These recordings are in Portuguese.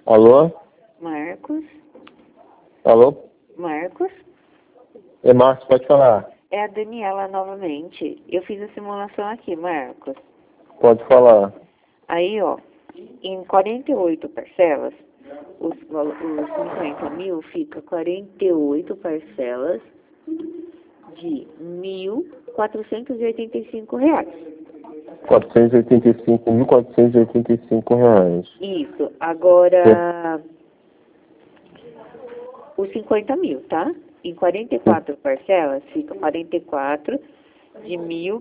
Alô? Marcos? Alô? Marcos? É Márcio, pode falar. É a Daniela novamente. Eu fiz a simulação aqui, Marcos. Pode falar. Aí, ó, em 48 parcelas, os 50 mil fica 48 parcelas de R$ 1.485. R$ 485.485. Isso. Agora, os 50 mil, tá? Em 44 parcelas, fica 44 de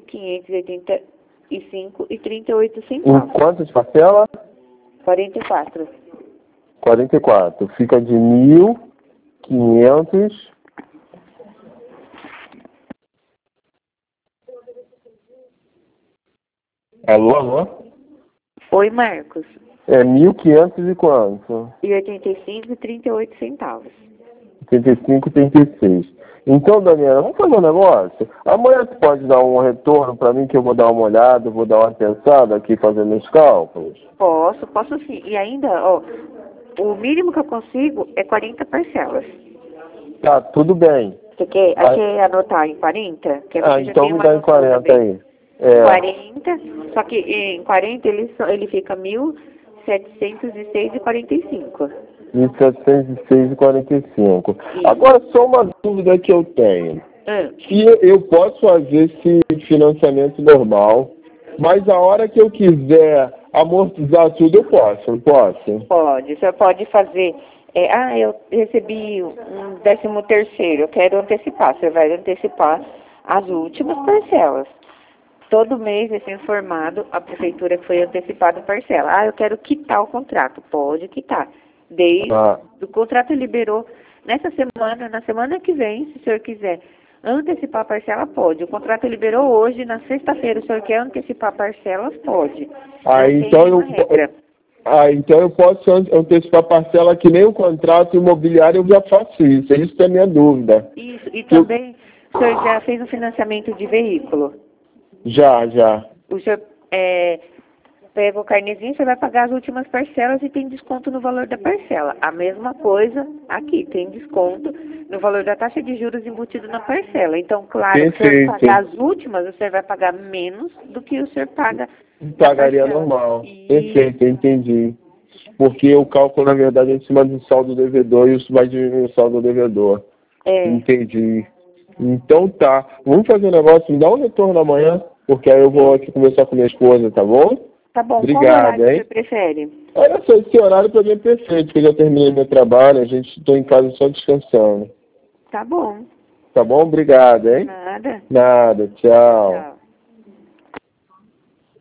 1.585,38 Em centavos. quantas parcelas? 44. 44. Fica de 1.500. Alô, alô? Oi, Marcos. É 1.500 e quanto? E 85,38 centavos. 85, 36. Então, Daniela, vamos fazer um negócio? Amanhã você pode dar um retorno para mim que eu vou dar uma olhada, vou dar uma pensada aqui fazendo os cálculos? Posso sim. E ainda, ó, o mínimo que eu consigo é 40 parcelas. Tá, tudo bem. Você quer anotar em 40? Que você já Então tem me uma dá em noção 40 também. aí. É, 40, só que em 40 ele fica 1.706,45. 1.706,45. Isso. Agora, só uma dúvida que eu tenho. Ah, Se eu posso fazer esse financiamento normal, mas a hora que eu quiser amortizar tudo, eu posso, não posso? pode, o senhor pode fazer. Eu recebi um 13º, eu quero antecipar. Você vai antecipar as últimas parcelas. Todo mês vai ser informado a prefeitura que foi antecipada a parcela. Eu quero quitar o contrato. Pode quitar. Desde o contrato liberou nessa semana, na semana que vem, se o senhor quiser antecipar a parcela, pode. O contrato liberou hoje, na sexta-feira, o senhor quer antecipar parcelas, pode. Então eu posso antecipar a parcela que nem o contrato imobiliário, eu já faço isso. Isso é a minha dúvida. Isso, e também o senhor já fez um financiamento de veículo? Já. O senhor pega o carnezinho, você vai pagar as últimas parcelas e tem desconto no valor da parcela. A mesma coisa aqui, tem desconto no valor da taxa de juros embutido na parcela. Então, claro, se o senhor pagar as últimas, o senhor vai pagar menos do que o senhor paga Pagaria normal. Perfeito, eu entendi. Porque o cálculo, na verdade, é em cima do saldo devedor e isso vai diminuir o saldo devedor. Entendi. Então tá. Vamos fazer um negócio, me dá um retorno amanhã, porque aí eu vou aqui conversar com minha esposa, tá bom? Tá bom. Obrigado, qual horário você prefere? Olha só, esse horário para mim é perfeito, porque eu já terminei meu trabalho, a gente estou em casa só descansando. Tá bom. Tá bom? Obrigado, hein? Nada. Nada, tchau.